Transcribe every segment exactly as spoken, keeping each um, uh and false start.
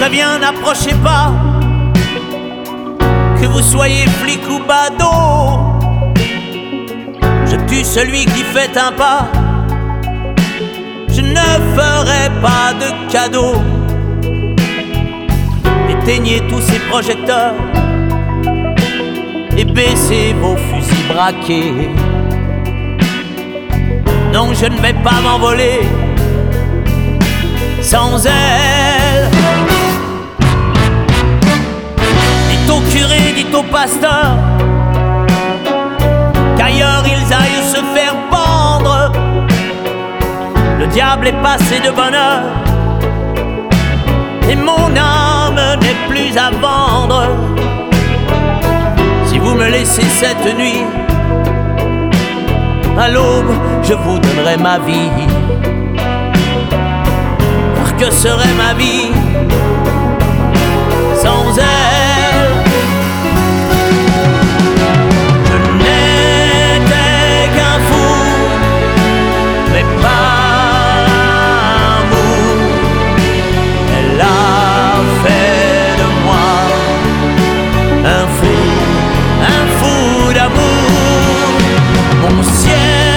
préviens, n'approchez pas, que vous soyez flic ou badaud. Je tue celui qui fait un pas, je ne ferai pas de cadeau. Éteignez tous ces projecteurs et baissez vos fusils braqués. Non, je ne vais pas m'envoler sans elle. Dites au curé, dites au pasteur qu'ailleurs ils aillent se faire pendre. Le diable est passé de bonne heure et mon âme n'est plus à vendre. Si vous me laissez cette nuit, à l'aube, je vous donnerai ma vie. Car que serait ma vie sans elle? Je n'étais qu'un fou, mais pas amour. Elle a fait de moi un fou, un fou d'amour. Mon ciel,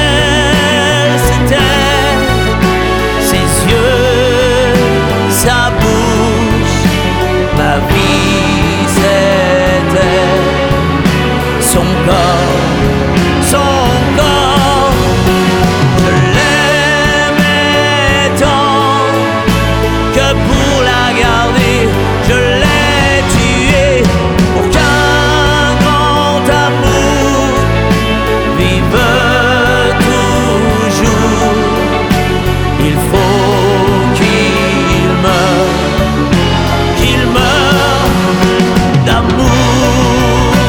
c'était ses yeux, sa bouche. Ma vie, c'était son corps, son corps. Je l'aimais tant que pour la garder, je l'ai tuée pour qu'un grand amour vive toujours. Il faut qu'il meure, qu'il meure d'amour.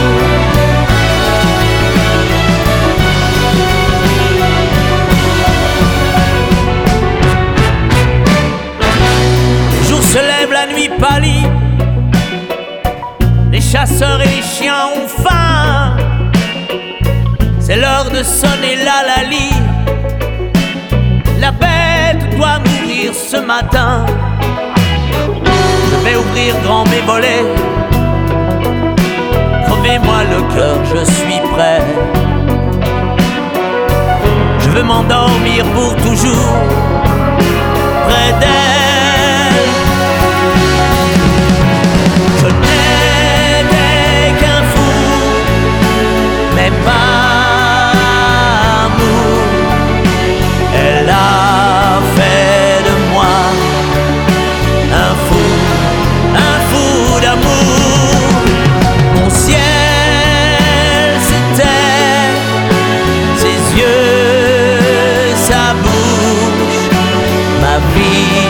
Le jour se lève, la nuit pâlit, les chasseurs et les chiens ont faim. C'est l'heure de sonner la lalie. La bête doit mourir ce matin. Je vais ouvrir grand mes volets. Crevez-moi le cœur, je suis prêt. Je veux m'endormir pour toujours près d'elle. Je n'étais qu'un fou, mais pas amour. Elle a fait de moi un fou, un fou d'amour. Mon ciel, c'était ses yeux, sa bouche. Ma vie,